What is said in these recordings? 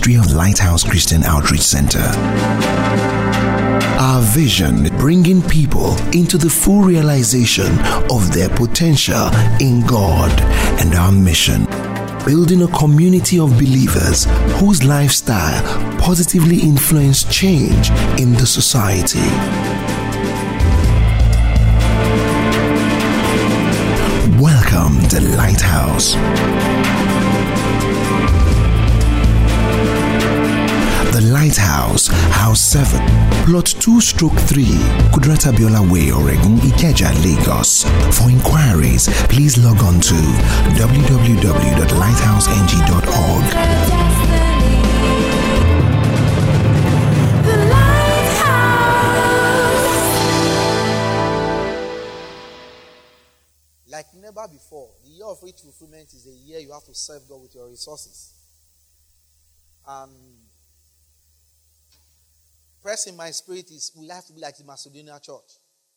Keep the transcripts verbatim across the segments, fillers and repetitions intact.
ministry of Lighthouse Christian Outreach Center. Our vision, bringing people into the full realization of their potential in God, and our mission, building a community of believers whose lifestyle positively influence change in the society. Welcome to Lighthouse. The Lighthouse, House seven, Plot two stroke three, Kudrata Biola Way, Oregon, Ikeja, Lagos. For inquiries, please log on to w w w dot lighthouse n g dot org. Like never before, the year of rich fulfillment is a year you have to serve God with your resources. And press in my spirit is we have to be like the Macedonian church.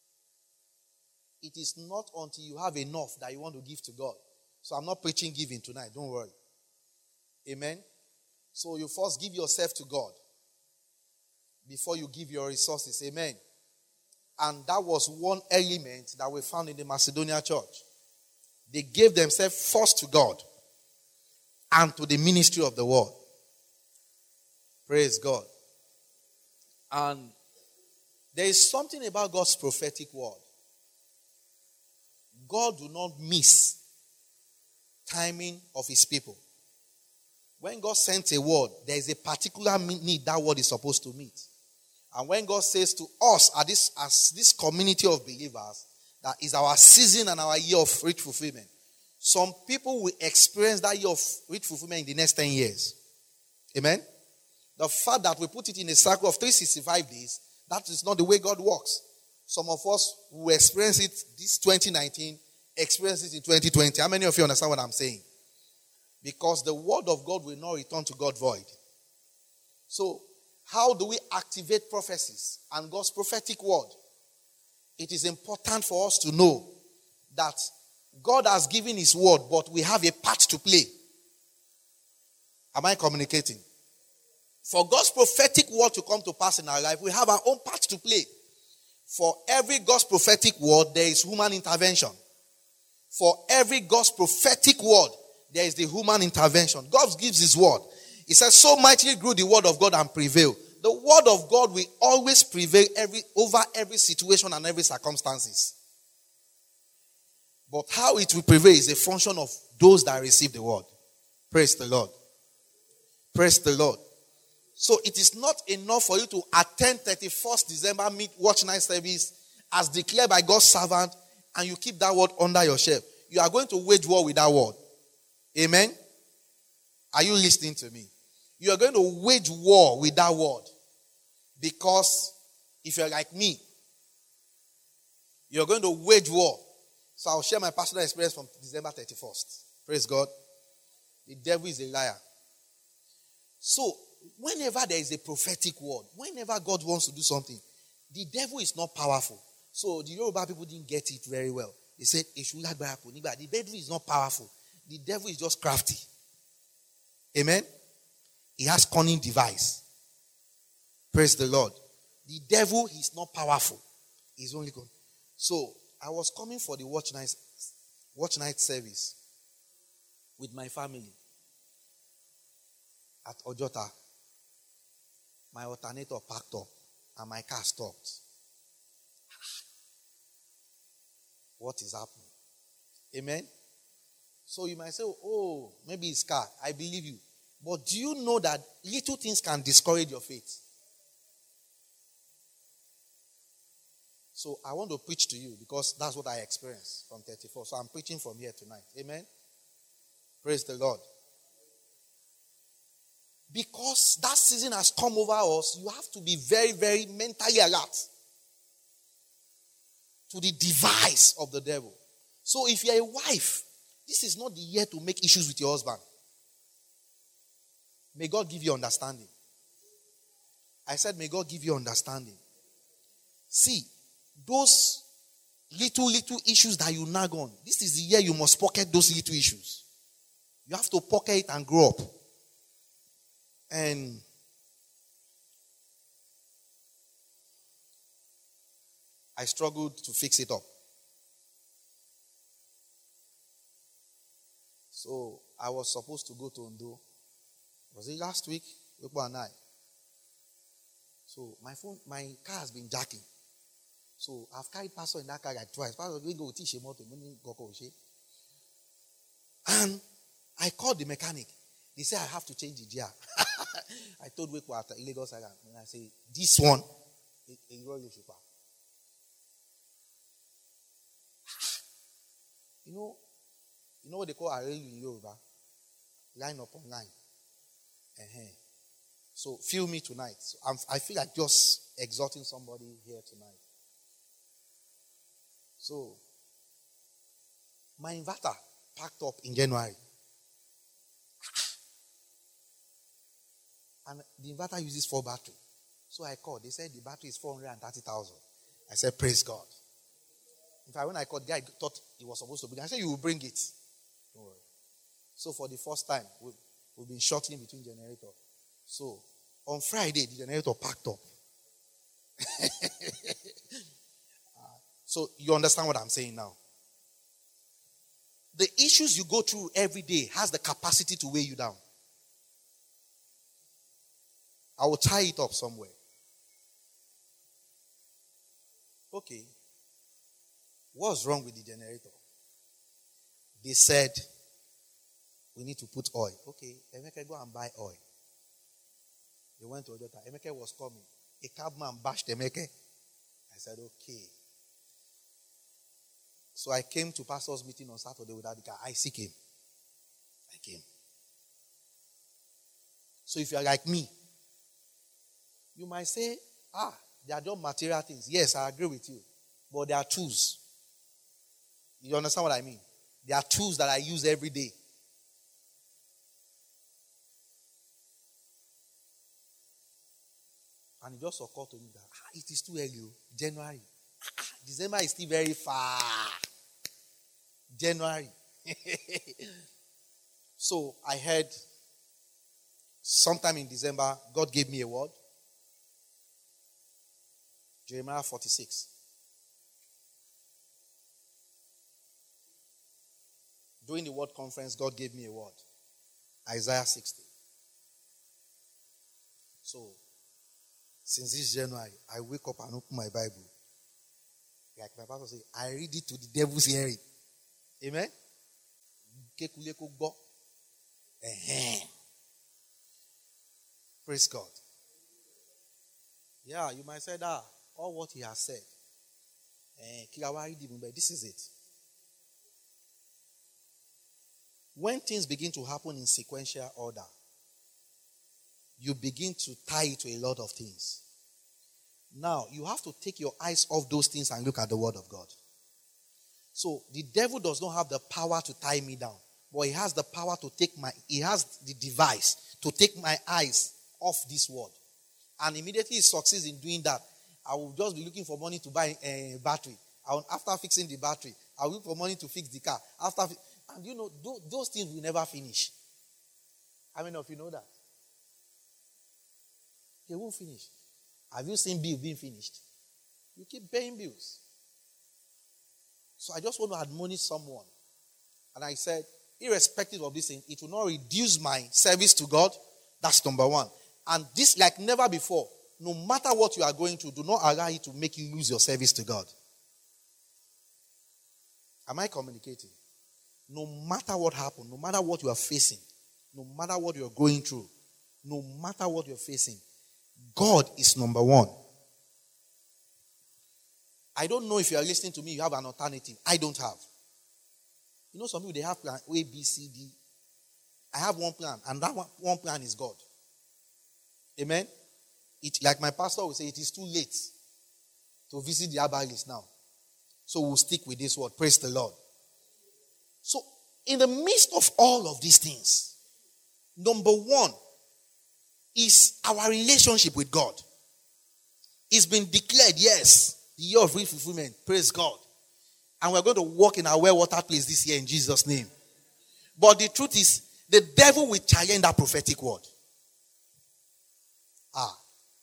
It is not until you have enough that you want to give to God. So I'm not preaching giving tonight, don't worry. Amen. So you first give yourself to God before you give your resources. Amen. And that was one element that we found in the Macedonian church. They gave themselves first to God and to the ministry of the word. Praise God. And there is something about God's prophetic word. God do not miss timing of his people. When God sends a word, there is a particular need that word is supposed to meet. And when God says to us, as this, as this community of believers, that is our season and our year of rich fulfillment, some people will experience that year of rich fulfillment in the next ten years. Amen? The fact that we put it in a cycle of three hundred sixty-five days, that is not the way God works. Some of us who experience it this twenty nineteen, experience it in twenty twenty. How many of you understand what I'm saying? Because the word of God will not return to God void. So, how do we activate prophecies and God's prophetic word? It is important for us to know that God has given his word, but we have a part to play. Am I communicating? For God's prophetic word to come to pass in our life, we have our own part to play. For every God's prophetic word, there is human intervention. For every God's prophetic word, there is the human intervention. God gives his word. He says, so mightily grew the word of God and prevail. The word of God will always prevail every, over every situation and every circumstances. But how it will prevail is a function of those that receive the word. Praise the Lord. Praise the Lord. So it is not enough for you to attend thirty-first December mid watch night service as declared by God's servant and you keep that word under your shelf. You are going to wage war with that word. Amen? Are you listening to me? You are going to wage war with that word. Because if you're like me, you're going to wage war. So I'll share my personal experience from December thirty-first. Praise God. The devil is a liar. So, whenever there is a prophetic word, whenever God wants to do something, the devil is not powerful. So, the Yoruba people didn't get it very well. They said, the devil is not powerful. The devil is just crafty. Amen? He has cunning device. Praise the Lord. The devil is not powerful. He's only good. So, I was coming for the watch night, watch night service with my family at Ojota. My alternator packed up and my car stopped. What is happening? Amen? So you might say, oh, maybe it's car. I believe you. But do you know that little things can discourage your faith? So I want to preach to you because that's what I experienced from thirty-four. So I'm preaching from here tonight. Amen? Praise the Lord. Because that season has come over us, you have to be very, very mentally alert to the device of the devil. So if you're a wife, this is not the year to make issues with your husband. May God give you understanding. I said, may God give you understanding. See, those little, little issues that you nag on, this is the year you must pocket those little issues. You have to pocket it and grow up. And I struggled to fix it up. So I was supposed to go to Ondo. Was it last week? Weekbo and I. So my phone, my car has been jacking. So I've carried Pastor in that car like twice. Pastor, we go teach him how to go. And I called the mechanic. They said I have to change the gear. I told Weekbo at Lagos and I say this one, in your super. You know, you know what they call a rail in Yoruba? Line upon line. Uh-huh. So feel me tonight. So I'm, I feel like just exhorting somebody here tonight. So my inverter packed up in January. And the inverter uses four batteries. So I called. They said the battery is four hundred thirty thousand. I said, praise God. In fact, when I called, the guy thought he was supposed to bring it. I said, you will bring it. Don't worry. So for the first time, we, we've been shuttling between generator. So on Friday, the generator packed up. uh, so you understand what I'm saying now? The issues you go through every day has the capacity to weigh you down. I will tie it up somewhere. Okay. What's wrong with the generator? They said, we need to put oil. Okay, Emeka, go and buy oil. They went to Ojota. Emeka was coming. A cabman bashed Emeka. I said, okay. So I came to pastor's meeting on Saturday without the car. I see him. I came. So if you are like me, you might say, ah, they are just material things. Yes, I agree with you. But they are tools. You understand what I mean? They are tools that I use every day. And it just occurred to me that ah, it is too early. January. Ah, December is still very far. January. So I heard sometime in December, God gave me a word. Jeremiah forty-six. During the word conference, God gave me a word. Isaiah sixty. So, since this January, I wake up and open my Bible. Like my pastor said, I read it to the devil's hearing. Amen? Praise God. Yeah, you might say that. All what he has said. This is it. When things begin to happen in sequential order, you begin to tie it to a lot of things. Now, you have to take your eyes off those things and look at the word of God. So, the devil does not have the power to tie me down, but he has the power to take my, he has the device to take my eyes off this word. And immediately he succeeds in doing that, I will just be looking for money to buy a battery. I will, after fixing the battery, I will look for money to fix the car. After, and you know, those, those things will never finish. How many of you know that? They won't finish. Have you seen bills being finished? You keep paying bills. So I just want to admonish someone. And I said, irrespective of this thing, it will not reduce my service to God. That's number one. And this, like never before, no matter what you are going through, do not allow it to make you lose your service to God. Am I communicating? No matter what happened, no matter what you are facing, no matter what you are going through, no matter what you're facing, God is number one. I don't know if you are listening to me, you have an alternative. I don't have. You know, some people, they have plan A, B, C, D. I have one plan, and that one, one plan is God. Amen? It, like my pastor will say, it is too late to visit the herbalist now. So we'll stick with this word. Praise the Lord. So, in the midst of all of these things, number one is our relationship with God. It's been declared, yes, the year of real fulfillment. Praise God. And we're going to walk in our well water place this year in Jesus' name. But the truth is, the devil will challenge that prophetic word. Ah,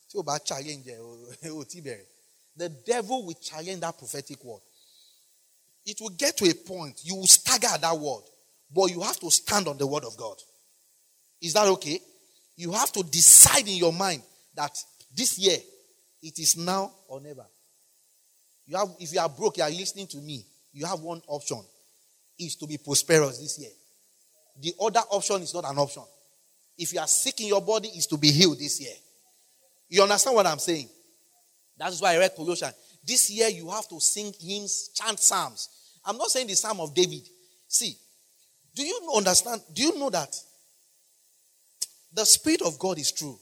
the devil will challenge that prophetic word. It will get to a point, you will stagger at that word, but you have to stand on the word of God. Is that okay? You have to decide in your mind that this year, it is now or never. You have, if you are broke, you are listening to me, you have one option, is to be prosperous this year. The other option is not an option. If you are sick in your body, is to be healed this year. You understand what I'm saying? That's why I read Colossians. This year you have to sing hymns, chant psalms. I'm not saying the Psalm of David. See, do you understand? Do you know that the Spirit of God is true?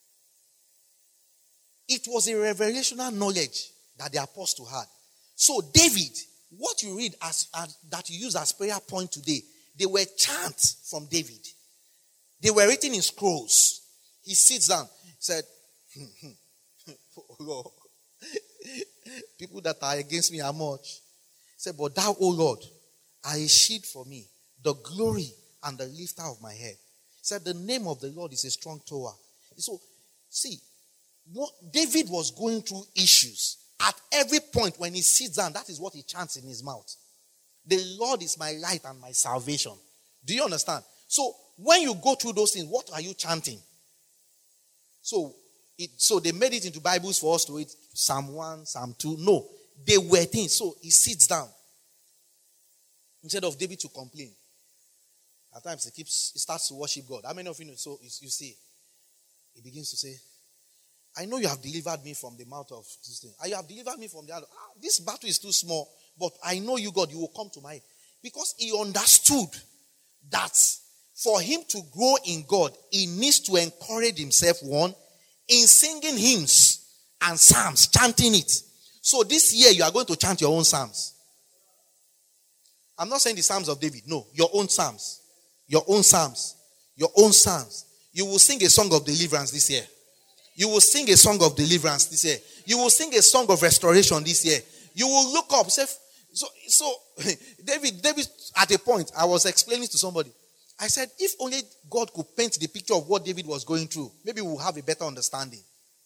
It was a revelational knowledge that the apostle had. So David, what you read as, as that you use as prayer point today, they were chants from David. They were written in scrolls. He sits down, said, oh Lord, people that are against me are much. He said, but thou, O Lord, are a shield for me, the glory and the lifter of my head. He said, the name of the Lord is a strong tower. So, see, what David was going through issues. At every point when he sits down, that is what he chants in his mouth. The Lord is my light and my salvation. Do you understand? So, when you go through those things, what are you chanting? So, it, so they made it into Bibles for us to read Psalm one, Psalm two. No, they were things. So he sits down. Instead of David to complain. At times he keeps, he starts to worship God. How many of you know? So you, you see, he begins to say, I know you have delivered me from the mouth of this thing. You have delivered me from the other. Ah, this battle is too small. But I know you, God, you will come to my aid. Because he understood that for him to grow in God, he needs to encourage himself, one, in singing hymns and psalms, chanting it. So this year you are going to chant your own psalms. I'm not saying the psalms of David. No, your own psalms. Your own psalms. Your own psalms. You will sing a song of deliverance this year. You will sing a song of deliverance this year. You will sing a song of restoration this year. You will look up. Say, so, so David, David, at a point, I was explaining to somebody. I said, if only God could paint the picture of what David was going through, maybe we'll have a better understanding.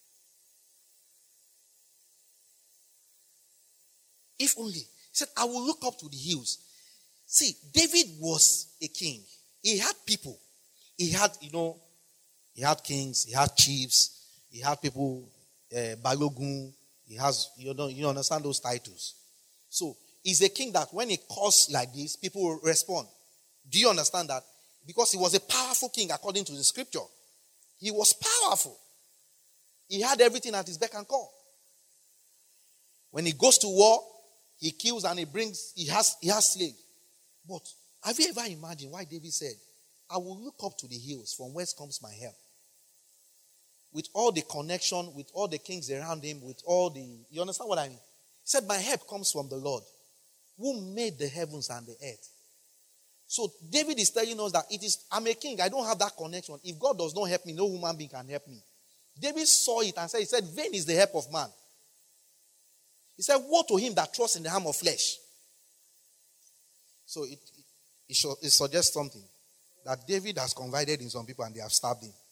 If only. He said, I will look up to the hills. See, David was a king. He had people. He had, you know, he had kings, he had chiefs, he had people, uh, Balogun, he has, you know, you understand those titles. So, he's a king that when he calls like this, people will respond. Do you understand that? Because he was a powerful king according to the scripture. He was powerful. He had everything at his beck and call. When he goes to war, he kills and he brings, he has, he has slaves. But have you ever imagined why David said, I will look up to the hills, from whence comes my help? With all the connection, with all the kings around him, with all the, you understand what I mean? He said, my help comes from the Lord, who made the heavens and the earth. So David is telling us that it is, I'm a king, I don't have that connection. If God does not help me, no human being can help me. David saw it and said, he said, vain is the help of man. He said, woe to him that trusts in the arm of flesh. So it, it, it suggests something. That David has confided in some people and they have stabbed him.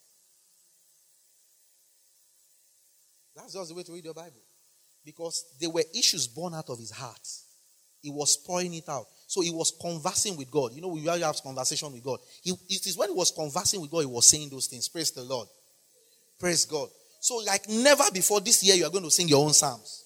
That's just the way to read your Bible. Because there were issues born out of his heart. He was pouring it out. So he was conversing with God. You know, we usually have conversation with God. He, it is when he was conversing with God, he was saying those things. Praise the Lord. Praise God. So like never before this year, you are going to sing your own psalms.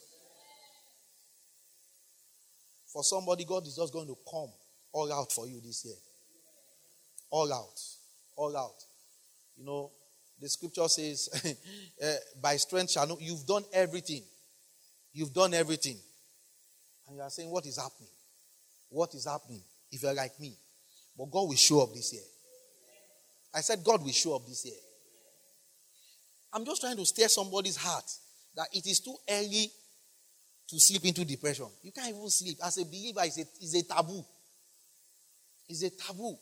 For somebody, God is just going to come all out for you this year. All out. All out. You know, the scripture says, uh, by strength shall know. You've done everything. You've done everything. And you are saying, what is happening? What is happening? If you're like me. But God will show up this year. I said, God will show up this year. I'm just trying to steer somebody's heart that it is too early to slip into depression. You can't even sleep. As a believer, it's a, it's a taboo. It's a taboo.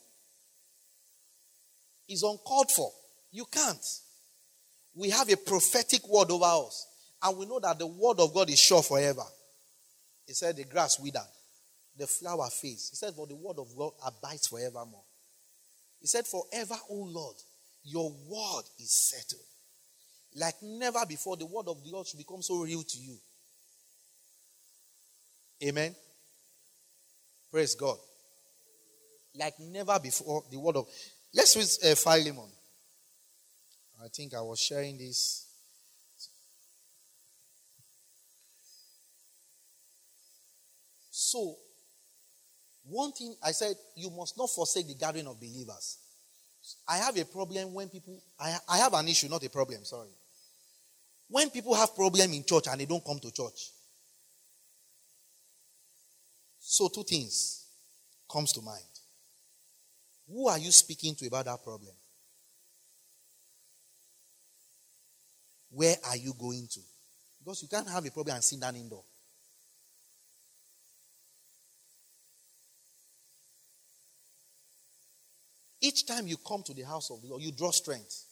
Is uncalled for. You can't. We have a prophetic word over us. And we know that the word of God is sure forever. He said the grass withered. The flower fades. He said, for the word of God abides forevermore. He said, forever, O Lord, your word is settled. Like never before, the word of the Lord should become so real to you. Amen. Praise God. Like never before, the word of... Let's read uh, Philemon. I think I was sharing this. So, one thing I said, you must not forsake the gathering of believers. I have a problem when people... I, I have an issue, not a problem, sorry. When people have problem in church and they don't come to church. So two things comes to mind. Who are you speaking to about that problem? Where are you going to? Because you can't have a problem and sit down indoor. Each time you come to the house of the Lord, you draw strength.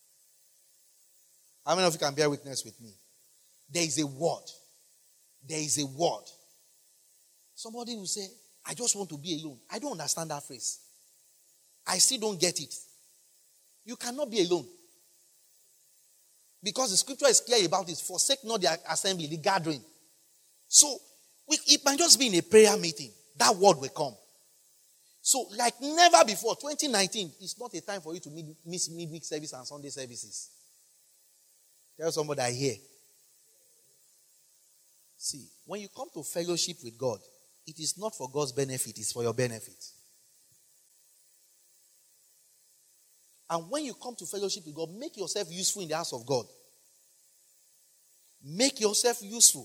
How many of you can bear witness with me? There is a word. There is a word. Somebody will say, I just want to be alone. I don't understand that phrase. I still don't get it. You cannot be alone. Because the scripture is clear about it. Forsake not the assembly, the gathering. So, we, it might just be in a prayer meeting. That word will come. So, like never before, twenty nineteen is not a time for you to miss midweek service and Sunday services. Tell somebody I hear. See, when you come to fellowship with God, it is not for God's benefit, it's for your benefit. And when you come to fellowship with God, make yourself useful in the house of God. Make yourself useful.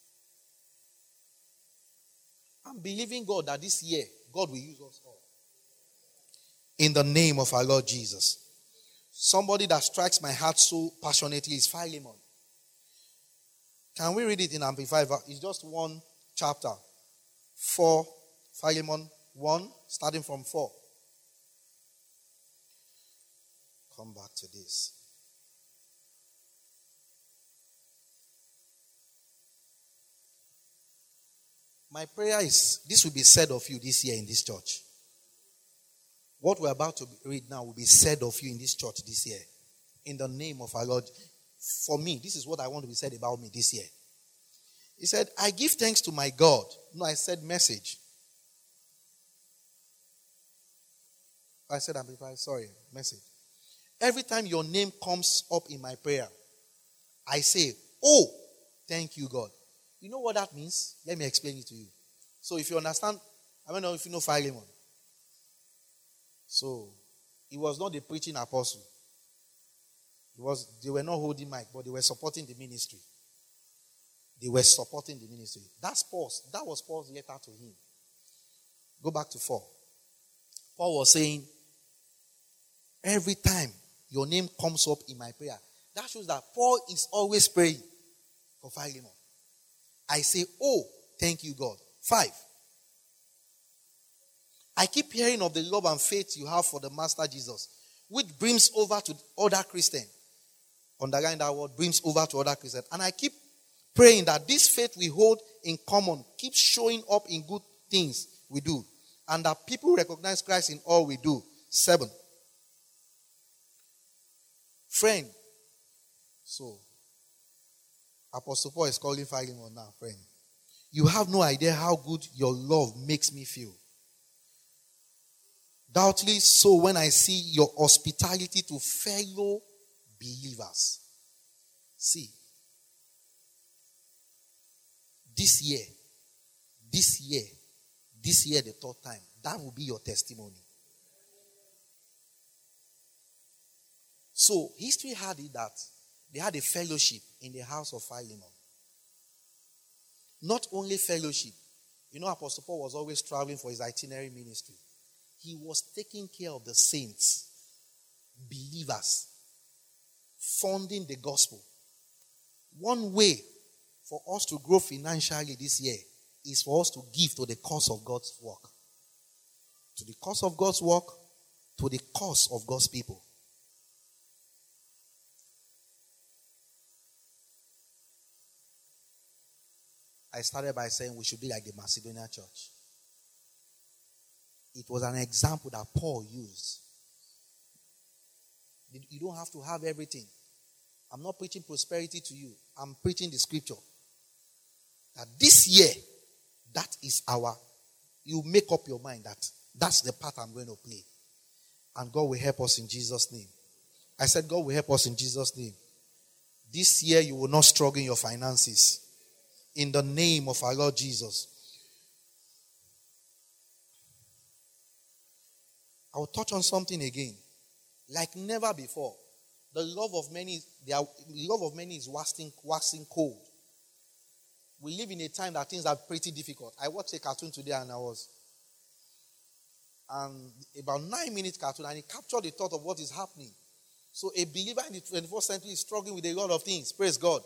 I'm believing God that this year, God will use us all. In the name of our Lord Jesus. Somebody that strikes my heart so passionately is Philemon. Can we read it in Amplified? It's just one chapter. Four, Philemon one, starting from four. Come back to this. My prayer is, this will be said of you this year in this church. What we're about to read now will be said of you in this church this year. In the name of our Lord. For me, this is what I want to be said about me this year. He said, I give thanks to my God. No, I said message. I said amplify, sorry, message. Every time your name comes up in my prayer, I say, oh, thank you, God. You know what that means? Let me explain it to you. So if you understand, I don't know if you know Philemon. So, he was not the preaching apostle. It was, they were not holding mic, but they were supporting the ministry. They were supporting the ministry. That's Paul's. That was Paul's letter to him. Go back to four. Paul was saying, every time your name comes up in my prayer, that shows that Paul is always praying for Philemon. I say, oh, thank you, God. Five. I keep hearing of the love and faith you have for the Master Jesus, which brims over to other Christians. Underline that word, brims over to other Christians. And I keep praying that this faith we hold in common keeps showing up in good things we do. And that people recognize Christ in all we do. Seven. Friend. So, Apostle Paul is calling Philemon now, friend. You have no idea how good your love makes me feel. Doubtless so when I see your hospitality to fellow believers. See, this year, this year, this year the third time, that will be your testimony. So, history had it that they had a fellowship in the house of Philemon. Not only fellowship. You know, Apostle Paul was always traveling for his itinerary ministry. He was taking care of the saints, believers, funding the gospel. One way for us to grow financially this year is for us to give to the cause of God's work. To the cause of God's work, to the cause of God's people. I started by saying we should be like the Macedonian church. It was an example that Paul used. You don't have to have everything. I'm not preaching prosperity to you. I'm preaching the scripture. That this year, that is our, you make up your mind that that's the part I'm going to play. And God will help us in Jesus' name. I said God will help us in Jesus' name. This year you will not struggle in your finances. In the name of our Lord Jesus. I will touch on something again. Like never before. The love of many, the love of many is waxing, waxing cold. We live in a time that things are pretty difficult. I watched a cartoon today and I was um, about nine minute cartoon and it captured the thought of what is happening. So a believer in the twenty-first century is struggling with a lot of things. Praise God.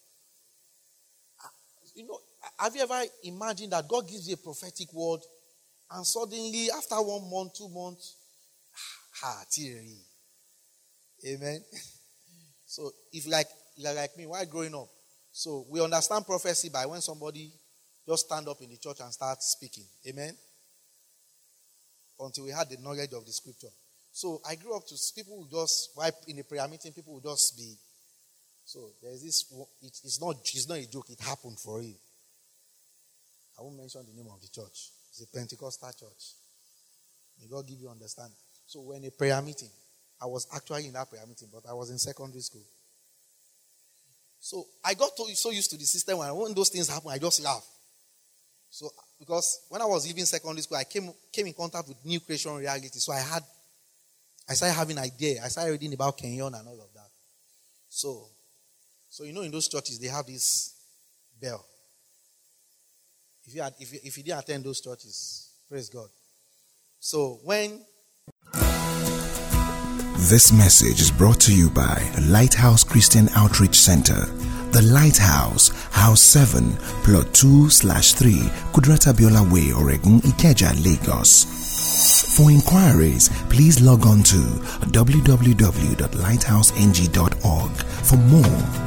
You know, have you ever imagined that God gives you a prophetic word and suddenly after one month, two months, ha, teary. Amen. So if like like me, while growing up, so we understand prophecy by when somebody just stand up in the church and start speaking. Amen. Until we had the knowledge of the scripture. So I grew up to people who just, while in a prayer meeting, people would just be. So there's this, it, it's not it's not a joke, it happened for you. I won't mention the name of the church. It's a Pentecostal church. May God give you understanding. So we're in a prayer meeting. I was actually in that prayer meeting, but I was in secondary school. So I got to, so used to the system when, when those things happen, I just laugh. So because when I was leaving secondary school, I came came in contact with new creation reality. So I had, I started having idea. I started reading about Kenyon and all of that. So, so you know, in those churches they have this bell. If you had, if you, if you didn't attend those churches, praise God. So when this message is brought to you by Lighthouse Christian Outreach Center. The Lighthouse, House seven, Plot two slash three, Kudrata Biola Way, Oregon, Ikeja, Lagos. For inquiries, please log on to w w w dot lighthouse n g dot org for more.